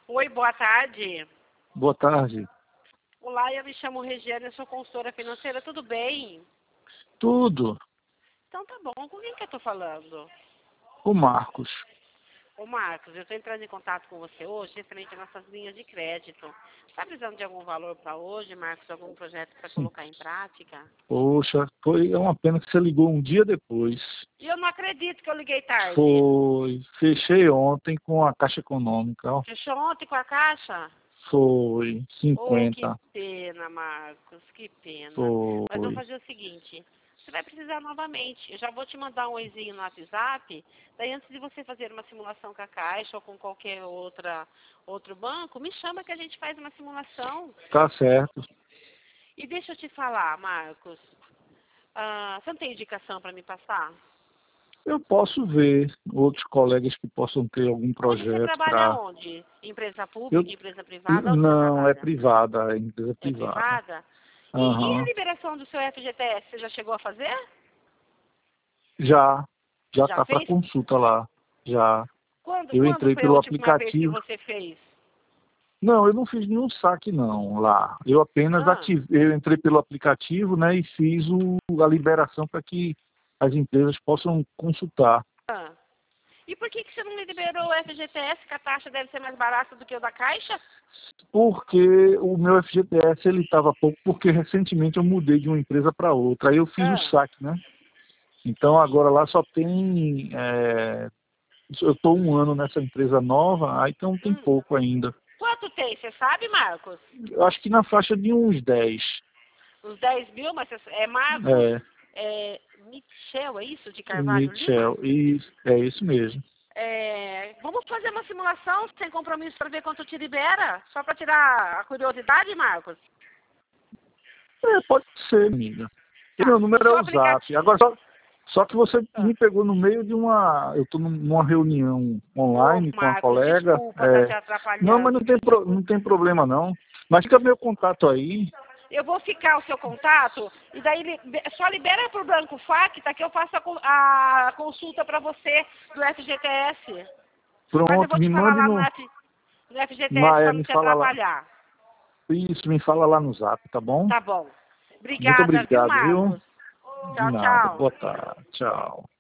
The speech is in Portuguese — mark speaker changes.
Speaker 1: Oi, boa tarde.
Speaker 2: Boa tarde.
Speaker 1: Olá, eu me chamo Regiane, eu sou consultora financeira, tudo bem?
Speaker 2: Tudo.
Speaker 1: Então tá bom, com quem que eu tô falando?
Speaker 2: O Marcos.
Speaker 1: Ô Marcos, eu estou entrando em contato com você hoje referente às nossas linhas de crédito. Está precisando de algum valor para hoje, Marcos? Algum projeto para
Speaker 2: Sim.
Speaker 1: colocar em prática?
Speaker 2: Poxa, é uma pena que você ligou um dia depois.
Speaker 1: E eu não acredito que eu liguei tarde.
Speaker 2: Foi. Fechei ontem com a Caixa Econômica. Ó.
Speaker 1: Fechou ontem com a Caixa?
Speaker 2: Foi.
Speaker 1: Oh, que
Speaker 2: 50.
Speaker 1: pena, Marcos, que pena. Mas vamos
Speaker 2: Foi.
Speaker 1: fazer o seguinte, você vai precisar novamente. Eu já vou te mandar um oizinho no WhatsApp, daí antes de você fazer uma simulação com a Caixa ou com qualquer outro banco, me chama que a gente faz uma simulação.
Speaker 2: Tá certo.
Speaker 1: E deixa eu te falar, Marcos, você não tem indicação para me passar?
Speaker 2: Eu posso ver outros colegas que possam ter algum
Speaker 1: Mas você
Speaker 2: projeto
Speaker 1: trabalha
Speaker 2: para.
Speaker 1: onde? Empresa
Speaker 2: Eu...
Speaker 1: pública, empresa privada? Onde você
Speaker 2: Não, é
Speaker 1: trabalha?
Speaker 2: privada, é empresa
Speaker 1: É
Speaker 2: privada.
Speaker 1: privada? E a
Speaker 2: Aham.
Speaker 1: liberação do seu FGTS, você já chegou a fazer?
Speaker 2: Já. Já
Speaker 1: Já
Speaker 2: tá para
Speaker 1: fez?
Speaker 2: consulta lá. Já. Eu
Speaker 1: Quando
Speaker 2: entrei
Speaker 1: foi a
Speaker 2: pelo
Speaker 1: última vez que
Speaker 2: aplicativo.
Speaker 1: você fez?
Speaker 2: Não, eu não fiz nenhum saque não lá. Eu apenas
Speaker 1: Ah,
Speaker 2: eu entrei pelo aplicativo, né, e fiz a liberação para que as empresas possam consultar.
Speaker 1: ah. E por que você não liberou o FGTS, que a taxa deve ser mais barata do que o da Caixa?
Speaker 2: Porque o meu FGTS ele estava pouco, porque recentemente eu mudei de uma empresa para outra. Aí eu fiz o
Speaker 1: Ah,
Speaker 2: saque, né? Então agora lá só tem. Eu estou um ano nessa empresa nova, aí então tem
Speaker 1: hum.
Speaker 2: pouco ainda.
Speaker 1: Quanto tem, você sabe, Marcos?
Speaker 2: Eu acho que na faixa de uns 10.
Speaker 1: Uns 10 mil, mas é Marcos
Speaker 2: É,
Speaker 1: Michel, é isso? De Carvalho Lima?
Speaker 2: Mitchell. E é isso mesmo.
Speaker 1: Vamos fazer uma simulação sem compromisso para ver quanto te libera? Só para tirar a curiosidade, Marcos?
Speaker 2: Pode ser, amiga. E
Speaker 1: Tá.
Speaker 2: meu
Speaker 1: O
Speaker 2: número é
Speaker 1: seu
Speaker 2: o Zap. Agora,
Speaker 1: aplicativo.
Speaker 2: só que você
Speaker 1: Ah.
Speaker 2: me pegou no meio de uma. Eu estou numa reunião
Speaker 1: Ô,
Speaker 2: online com uma
Speaker 1: Marcos,
Speaker 2: colega.
Speaker 1: desculpa estar te
Speaker 2: Não, mas
Speaker 1: atrapalhando, viu?
Speaker 2: não tem problema, não. Mas fica meu contato aí.
Speaker 1: Eu vou ficar o seu contato e daí só libera para o Banco Facta que eu faço a consulta para você do FGTS. Mas eu
Speaker 2: Pronto,
Speaker 1: vou te
Speaker 2: me
Speaker 1: falar
Speaker 2: mande
Speaker 1: lá
Speaker 2: no.
Speaker 1: no FGTS para não
Speaker 2: Me
Speaker 1: te
Speaker 2: fala lá.
Speaker 1: atrapalhar.
Speaker 2: Isso, me fala lá no Zap, tá bom?
Speaker 1: Tá bom.
Speaker 2: Muito
Speaker 1: Obrigada, viu,
Speaker 2: obrigado, viu?
Speaker 1: Marcos?
Speaker 2: De
Speaker 1: Tchau,
Speaker 2: nada.
Speaker 1: tchau.
Speaker 2: Boa tarde. Tchau.